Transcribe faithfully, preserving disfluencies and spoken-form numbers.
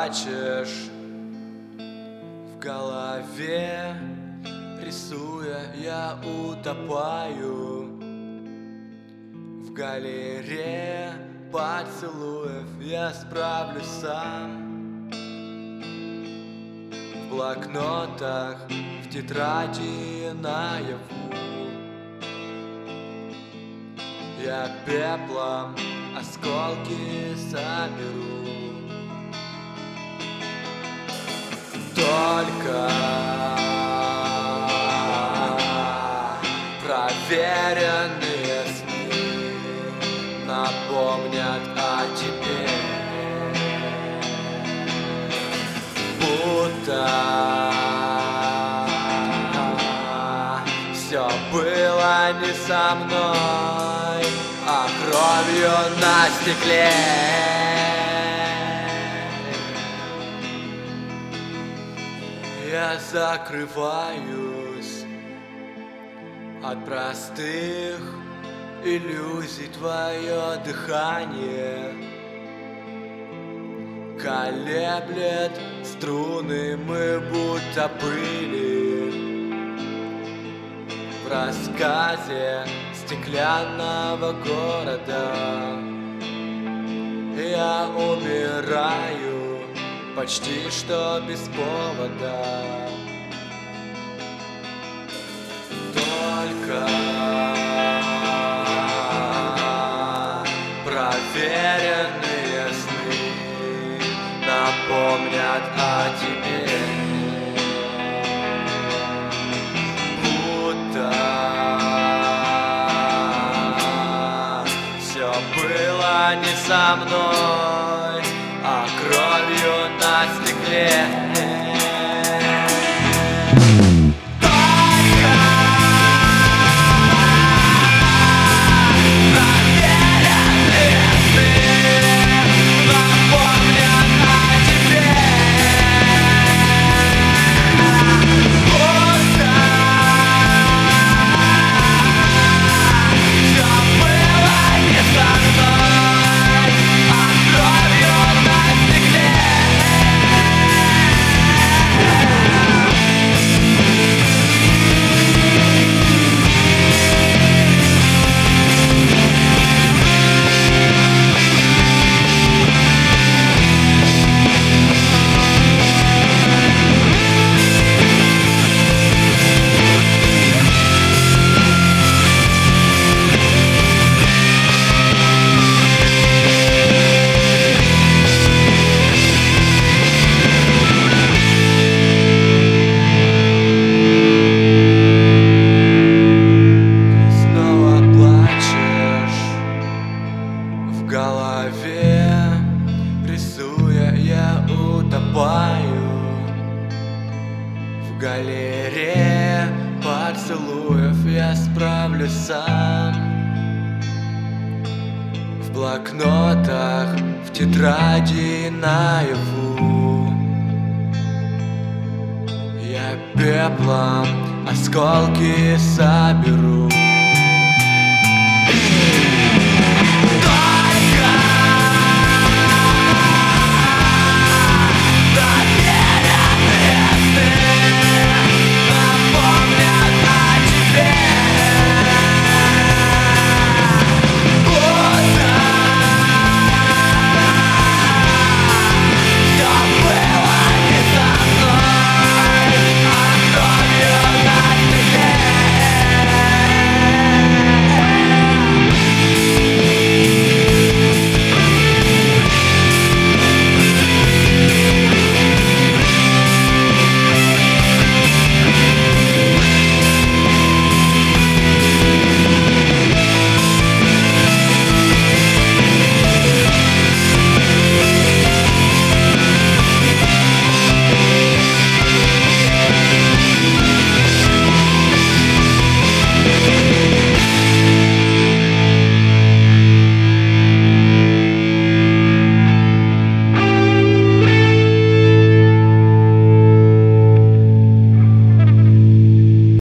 плачешь в голове, рисуя, я утопаю в галерее поцелуев. Я справлюсь сам в блокнотах, в тетради наяву. Я пеплом осколки соберу. Только проверенные сны напомнят о тебе, будто все было не со мной, а кровью на стекле. Я закрываюсь от простых иллюзий. Твое дыхание колеблет струны, мы будто пыли в рассказе стеклянного города. Я умираю почти что без повода. Только проверенные сны напомнят о тебе, будто все было не со мной, а кровью на стекле. В голове рисуя, я утопаю в галерее поцелуев. Я справлюсь сам в блокнотах, в тетради наяву. Я пеплом осколки соберу.